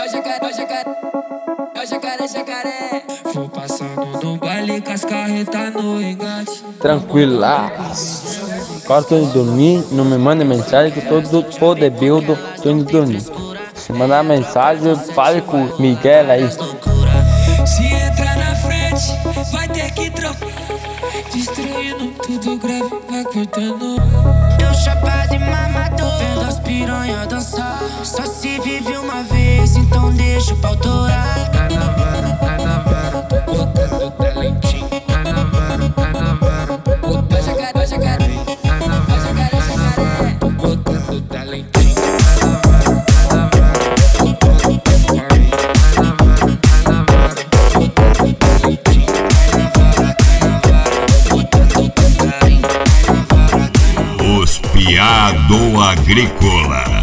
jacaré. Vou passando no baile com as carretas no engate. Tranquilo lá. Agora tô indo dormir, não me manda mensagem que eu tô do bodybuilder, tô indo dormir. Se mandar mensagem, fale com o Miguel aí. Se entrar na frente, vai ter que trocar. Destruindo tudo grave, vai cortando. Eu chapado e mamador, vendo as piranha dançar. Só se vive uma vez, então deixa o pau torar. Tá na vara, tô botando talentinho. Tá na vara, bota jacaré. Tá na vara, tô botando talentinho. Tá na vara, botando talentinho. Tá na vara, botando talentinho. Os Piado Agrícola.